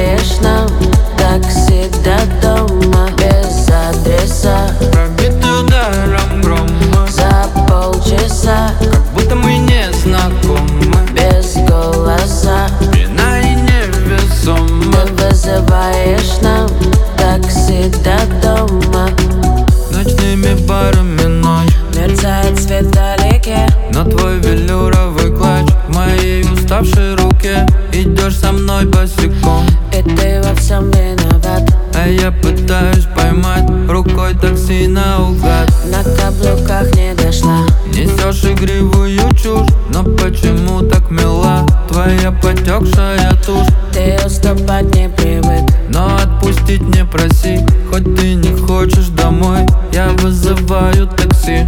вызываешь нам такси до дома без адреса, пробитый ударом грома, за полчаса, как будто мы не знакомы, без голоса. пьяна и невесома. Ты вызываешь нам такси до дома. Ночными барами ночь, Мерцает свет вдалеке, но твой велюровый клатч в моей уставшей руке. Идешь со мной босиком, и ты во всем виноват. а я пытаюсь поймать рукой такси наугад. На каблуках не дошла, Несешь игривую чушь, но почему так мила твоя потекшая тушь? ты уступать не привык. Но отпустить не проси, хоть ты не хочешь домой, я вызываю такси.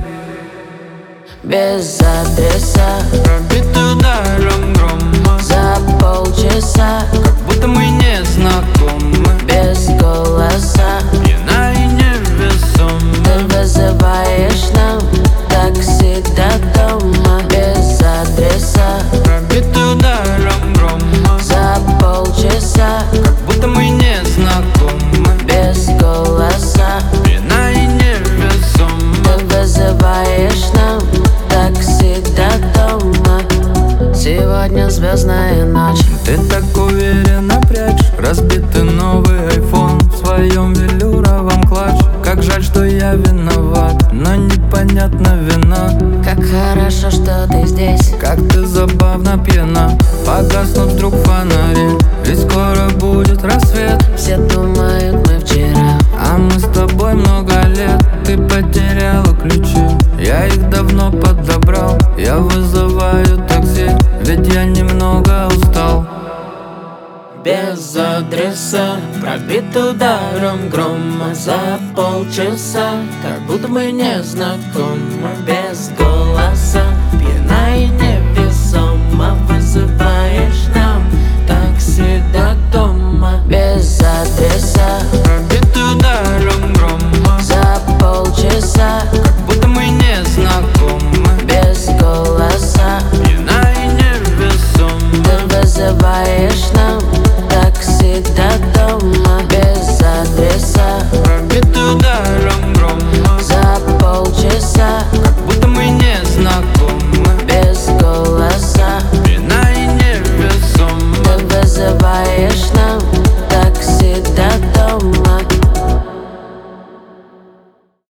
Без адреса, Пробитый ударом грома, за полчаса, как будто мы не знакомы, без голоса. пьяна и невесома. Ты вызываешь нам такси до дома. Без адреса, Пробитый ударом грома, за полчаса, как будто мы не знакомы, без голоса. пьяна и невесома. Ты вызываешь нам такси до дома. Сегодня звездная ночь. Ты так уверенно прячешь разбитый новый айфон в своем велюровом клатче. Как жаль, что я виноват, но непонятна вина. Как хорошо, что ты здесь. Как ты забавно пьяна, погаснут вдруг фонари, ведь скоро будет рассвет. Все думают, мы вчера. А мы с тобой много лет. Ты потеряла ключи, я их давно подобрал. Я вызываю такси, ведь я немного устал. Без адреса, пробит ударом грома. За полчаса, как будто мы не знакомы. Без голоса,